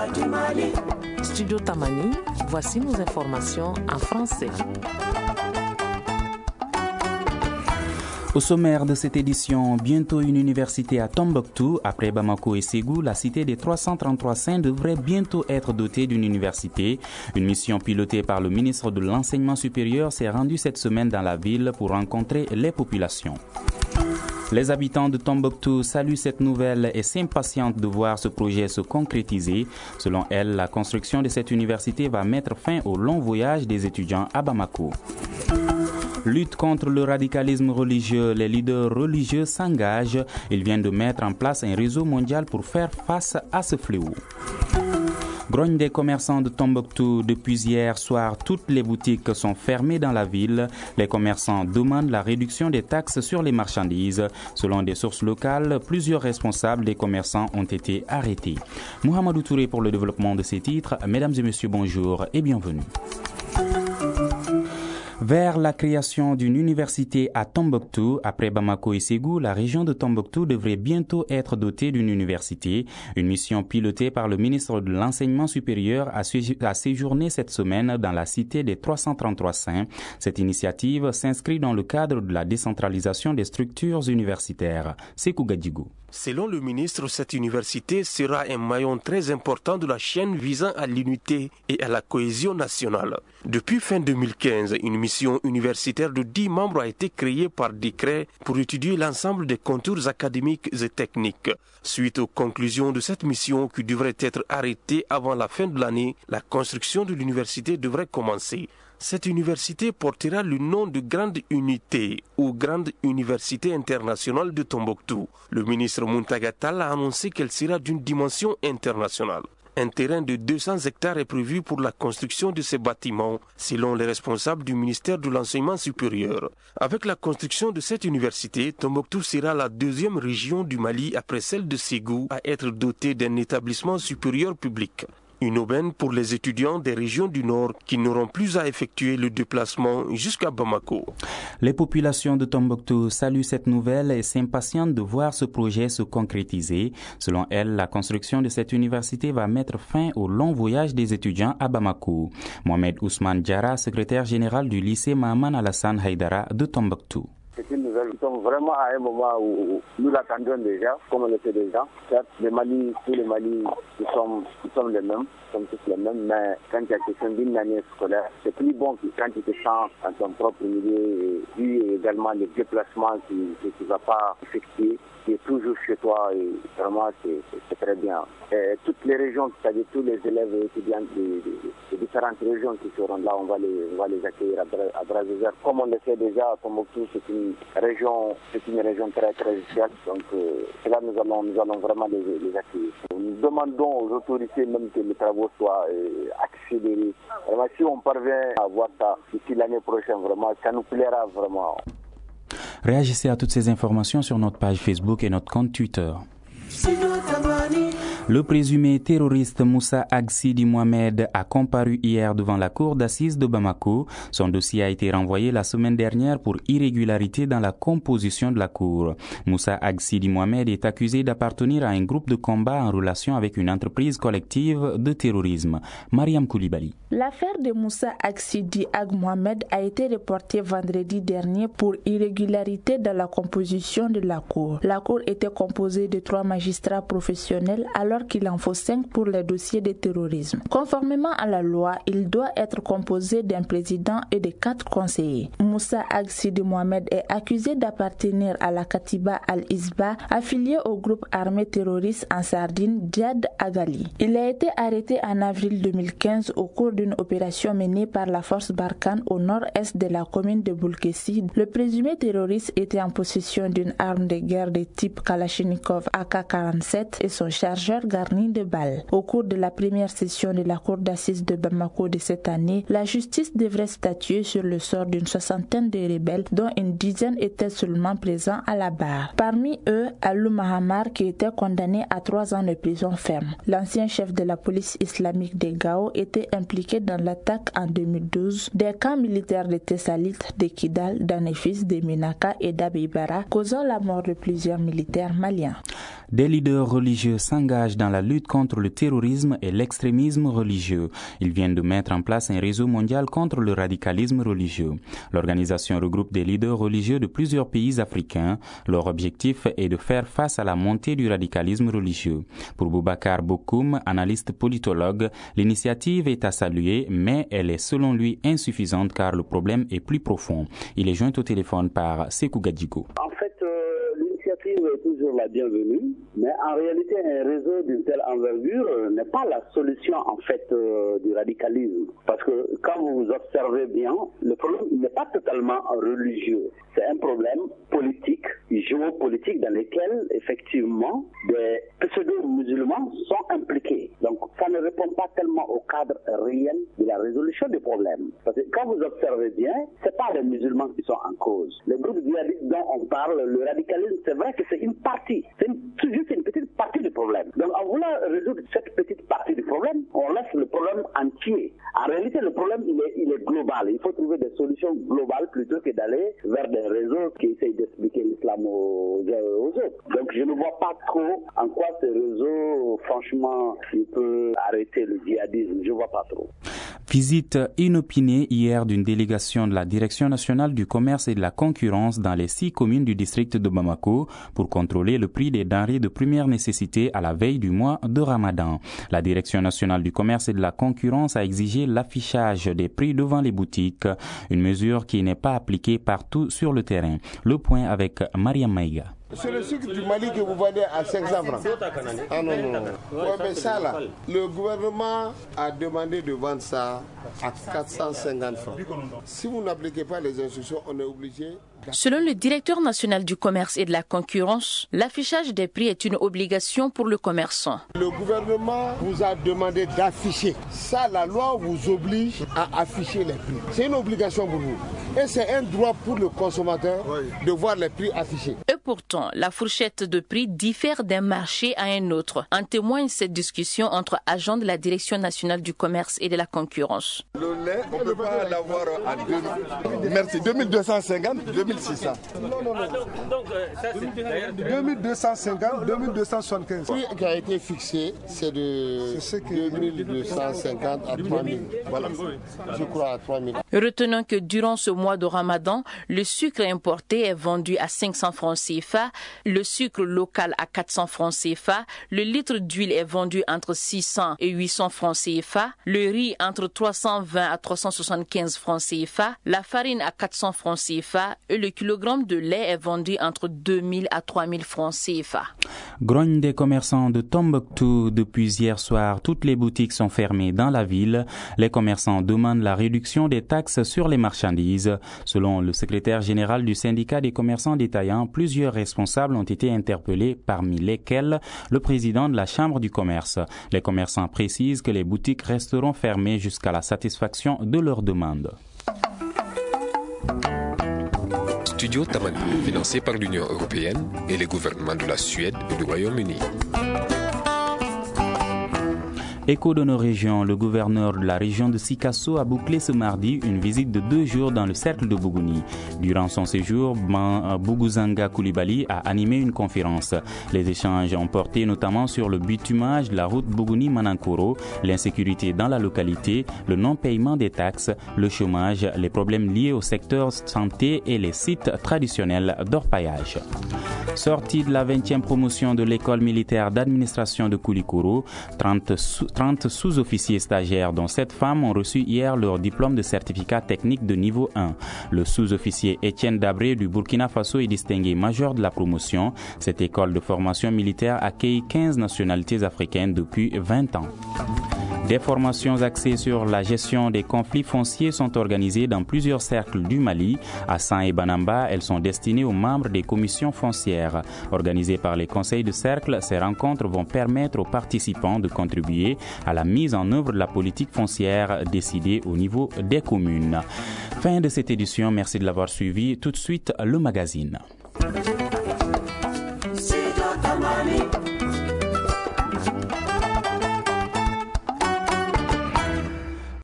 Studio Tamani, voici nos informations en français. Au sommaire de cette édition, bientôt une université à Tombouctou. Après Bamako et Ségou, la cité des 333 saints devrait bientôt être dotée d'une université. Une mission pilotée par le ministre de l'Enseignement supérieur s'est rendue cette semaine dans la ville pour rencontrer les populations. Les habitants de Tombouctou saluent cette nouvelle et s'impatientent de voir ce projet se concrétiser. Selon elle, la construction de cette université va mettre fin au long voyage des étudiants à Bamako. Lutte contre le radicalisme religieux, les leaders religieux s'engagent. Ils viennent de mettre en place un réseau mondial pour faire face à ce fléau. Grogne des commerçants de Tombouctou. Depuis hier soir, toutes les boutiques sont fermées dans la ville. Les commerçants demandent la réduction des taxes sur les marchandises. Selon des sources locales, plusieurs responsables des commerçants ont été arrêtés. Mohamedou Touré pour le développement de ces titres. Mesdames et messieurs, bonjour et bienvenue. Vers la création d'une université à Tombouctou, après Bamako et Ségou, la région de Tombouctou devrait bientôt être dotée d'une université. Une mission pilotée par le ministre de l'Enseignement supérieur a séjourné cette semaine dans la cité des 333 saints. Cette initiative s'inscrit dans le cadre de la décentralisation des structures universitaires. Sekou Gadjigou. Selon le ministre, cette université sera un maillon très important de la chaîne visant à l'unité et à la cohésion nationale. Depuis fin 2015, une mission universitaire de 10 membres a été créée par décret pour étudier l'ensemble des contours académiques et techniques. Suite aux conclusions de cette mission qui devrait être arrêtée avant la fin de l'année, la construction de l'université devrait commencer. Cette université portera le nom de Grande Unité ou Grande Université internationale de Tombouctou. Le ministre Muntaga Tall a annoncé qu'elle sera d'une dimension internationale. Un terrain de 200 hectares est prévu pour la construction de ces bâtiments, selon les responsables du ministère de l'Enseignement supérieur. Avec la construction de cette université, Tombouctou sera la deuxième région du Mali après celle de Ségou à être dotée d'un établissement supérieur public. Une aubaine pour les étudiants des régions du Nord qui n'auront plus à effectuer le déplacement jusqu'à Bamako. Les populations de Tombouctou saluent cette nouvelle et s'impatientent de voir ce projet se concrétiser. Selon elles, la construction de cette université va mettre fin au long voyage des étudiants à Bamako. Mohamed Ousmane Diarra, secrétaire général du lycée Mahaman Alassane Haïdara de Tombouctou. C'est une nouvelle. Nous sommes vraiment à un moment où nous l'attendions déjà, comme on le fait déjà. Certes, le Mali, tous les Mali, nous sommes les mêmes, nous sommes tous les mêmes, mais quand il y a question d'une année scolaire, c'est plus bon que quand tu te sens dans ton propre milieu, vu également les déplacements que tu ne vas pas effectuer, qui est toujours chez toi, et vraiment c'est très bien. Et toutes les régions, c'est-à-dire tous les élèves et étudiants des différentes régions qui seront là, on va les accueillir à bras ouverts. Comme on le fait déjà, Tombouctou, c'est une région très très spéciale, donc là nous allons vraiment les accueillir. Nous demandons aux autorités même que les travaux soient accélérés. Vraiment, si on parvient à voir ça d'ici l'année prochaine, vraiment, ça nous plaira vraiment. Réagissez à toutes ces informations sur notre page Facebook et notre compte Twitter. Le présumé terroriste Moussa Agsidi Mohamed a comparu hier devant la cour d'assises de Bamako. Son dossier a été renvoyé la semaine dernière pour irrégularité dans la composition de la cour. Moussa Agsidi Mohamed est accusé d'appartenir à un groupe de combat en relation avec une entreprise collective de terrorisme. Mariam Koulibaly. L'affaire de Moussa Agsidi Ag Mohamed a été reportée vendredi dernier pour irrégularité dans la composition de la cour. La cour était composée de 3 magistrats professionnels alors qu'il en faut 5 pour les dossiers de terrorisme. Conformément à la loi, il doit être composé d'un président et de 4 conseillers. Moussa Agsidi Mohamed est accusé d'appartenir à la Katiba al-Isba, affiliée au groupe armé terroriste en Sardine Djad Agali. Il a été arrêté en avril 2015 au cours d'une opération menée par la force Barkhane au nord-est de la commune de Boulkessi. Le présumé terroriste était en possession d'une arme de guerre de type Kalachnikov AK-47 et son chargeur garni de balles. Au cours de la première session de la cour d'assises de Bamako de cette année, la justice devrait statuer sur le sort d'une 60aine de rebelles dont une dizaine étaient seulement présents à la barre. Parmi eux, Alou Mahamar qui était condamné à 3 ans de prison ferme. L'ancien chef de la police islamique de Gao était impliqué dans l'attaque en 2012 des camps militaires de Tessalit, de Kidal, d'Anefis, de Minaka et d'Abibara, causant la mort de plusieurs militaires maliens. Des leaders religieux s'engagent dans la lutte contre le terrorisme et l'extrémisme religieux. Ils viennent de mettre en place un réseau mondial contre le radicalisme religieux. L'organisation regroupe des leaders religieux de plusieurs pays africains. Leur objectif est de faire face à la montée du radicalisme religieux. Pour Boubacar Bokoum, analyste politologue, l'initiative est à saluer, mais elle est selon lui insuffisante car le problème est plus profond. Il est joint au téléphone par Sekou Gadjigo. En fait, l'initiative est toujours la bienvenue, mais en réalité, un réseau d'une telle envergure n'est pas la solution en fait du radicalisme. Parce que quand vous observez bien, le problème n'est pas totalement religieux. C'est un problème politique, géopolitique, dans lequel effectivement des pseudo-musulmans sont impliqués. Donc ça ne répond pas tellement au cadre réel de la résolution des problèmes. Parce que quand vous observez bien, c'est pas les musulmans qui sont en cause. Les groupes djihadistes dont on parle, le radicalisme, c'est vrai que c'est une partie, juste une petite partie du problème. Donc en voulant résoudre cette petite partie du problème, on laisse le problème entier. En réalité, le problème, il est global. Il faut trouver des solutions globales plutôt que d'aller vers des réseaux qui essayent d'expliquer l'islam aux autres. Donc je ne vois pas trop en quoi ce réseau, franchement, il peut arrêter le djihadisme. Je ne vois pas trop. Visite inopinée hier d'une délégation de la Direction nationale du commerce et de la concurrence dans les 6 communes du district de Bamako pour contrôler le prix des denrées de première nécessité à la veille du mois de Ramadan. La Direction nationale du commerce et de la concurrence a exigé l'affichage des prix devant les boutiques, une mesure qui n'est pas appliquée partout sur le terrain. Le point avec Mariam Maïga. C'est le sucre du Mali que vous vendez à 500 francs. Ah non. Ouais, mais ça là, le gouvernement a demandé de vendre ça à 450 francs. Si vous n'appliquez pas les instructions, on est obligé. Selon le directeur national du commerce et de la concurrence, l'affichage des prix est une obligation pour le commerçant. Le gouvernement vous a demandé d'afficher. Ça, la loi vous oblige à afficher les prix. C'est une obligation pour vous. Et c'est un droit pour le consommateur de voir les prix affichés. Et pourtant, la fourchette de prix diffère d'un marché à un autre. En témoigne cette discussion entre agents de la Direction nationale du commerce et de la concurrence. Le lait, on ne peut pas l'avoir à 2250, 2600. Non. Donc, ça, c'est 2250, 2275. Le prix qui a été fixé, c'est de 2250 à 3000. Voilà, je crois à 3000. Retenons que durant ce mois de Ramadan, le sucre importé est vendu à 500 francs CFA, le sucre local à 400 francs CFA, le litre d'huile est vendu entre 600 et 800 francs CFA, le riz entre 320 à 375 francs CFA, la farine à 400 francs CFA et le kilogramme de lait est vendu entre 2000 à 3000 francs CFA. Grogne des commerçants de Tombouctou. Depuis hier soir, toutes les boutiques sont fermées dans la ville. Les commerçants demandent la réduction des taxes sur les marchandises. Selon le secrétaire général du syndicat des commerçants détaillants, plusieurs responsables ont été interpellés, parmi lesquels le président de la Chambre du commerce. Les commerçants précisent que les boutiques resteront fermées jusqu'à la satisfaction de leurs demandes. Studio Tamani, financé par l'Union européenne et les gouvernements de la Suède et du Royaume-Uni. Écho de nos régions, le gouverneur de la région de Sikasso a bouclé ce mardi une visite de 2 jours dans le cercle de Bougouni. Durant son séjour, Bouguzanga Koulibaly a animé une conférence. Les échanges ont porté notamment sur le bitumage de la route Bougouni-Manankoro, l'insécurité dans la localité, le non-paiement des taxes, le chômage, les problèmes liés au secteur santé et les sites traditionnels d'orpaillage. Sortie de la 20e promotion de l'école militaire d'administration de Koulikoro, 30 sous-officiers stagiaires, dont 7 femmes, ont reçu hier leur diplôme de certificat technique de niveau 1. Le sous-officier Étienne Dabré du Burkina Faso est distingué major de la promotion. Cette école de formation militaire accueille 15 nationalités africaines depuis 20 ans. Des formations axées sur la gestion des conflits fonciers sont organisées dans plusieurs cercles du Mali. À San et Banamba, elles sont destinées aux membres des commissions foncières. Organisées par les conseils de cercle, ces rencontres vont permettre aux participants de contribuer à la mise en œuvre de la politique foncière décidée au niveau des communes. Fin de cette édition, merci de l'avoir suivi. Tout de suite, le magazine.